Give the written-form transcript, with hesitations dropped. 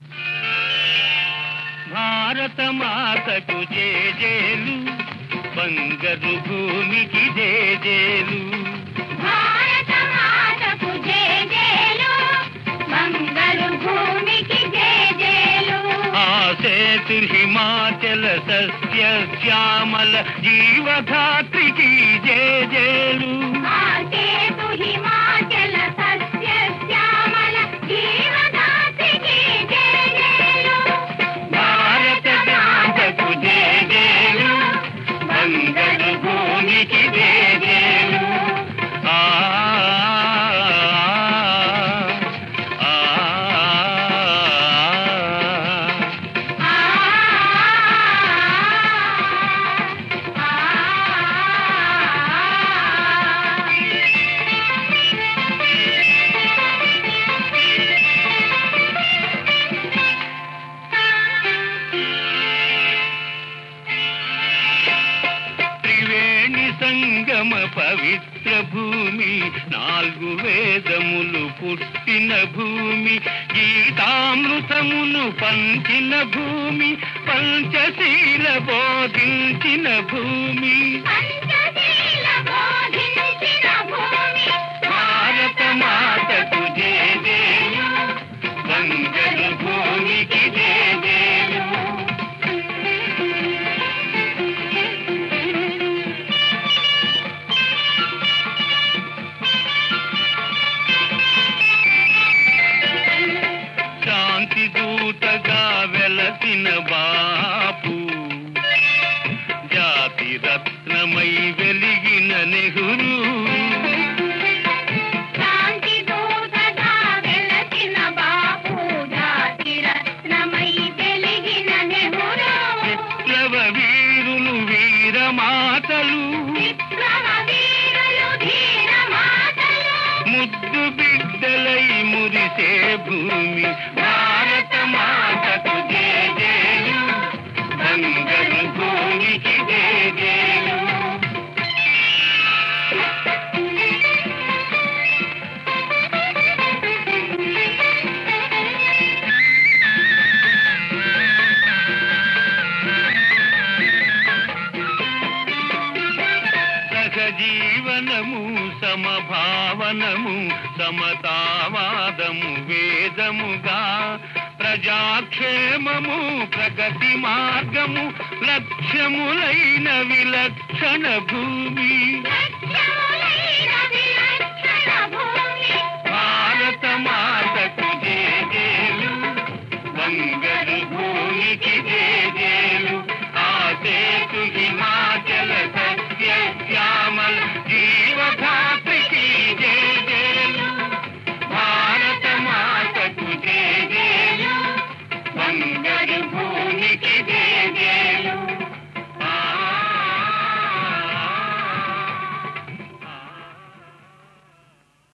భారత మాతకు జేజేలు, బంగారు భూమికి జేజేలు. భారత మాతకు జేజేలు, బంగారు భూమికి జేజేలు. ఆ సేతు హిమాచల సస్య శ్యామల జీవధాత్రికి జేజేలు. ఆ సేతు హిమాచల సస్య శ్యామల జీవధాత్రికి జేజేలు. భారత మాతకు జేజేలు, బంగారు భూమికి జేజేలు. ఆ ఆ త్రివేణి సంగమ పవిత్ర భూమి, 4 వేదములు పుట్టిన భూమి, గీతామృతమును పంచిన భూమి, పంచశీల బోధించిన భూమి. పంచశీల బోధించిన భూమి. భారత మాతకు జేజేలు, బంగారు భూమికి జేజేలు. శాంతి దూతగా వెలసిన బాపు, జాతి రత్నమై వెలిగిన నెహ్రూ. శాంతి దూతగా వెలసిన బాపు, జాతి రత్నమై వెలిగిన నెహ్రూ. విప్లవ వీరులు వీరమాతలు, విప్లవ వీరులు ధీర మాతలు. ముద్దు బిడ్డలై మురిసే భూమి. భారత మాతకు జేజేలు, బంగారు భూమికి జేజేలు. సహజీవనము, సమభావనము, సమతావాదము వేదముగా, ప్రజాక్షేమము ప్రగతి మార్గము, లక్ష్యములైన విలక్షణ భూమి.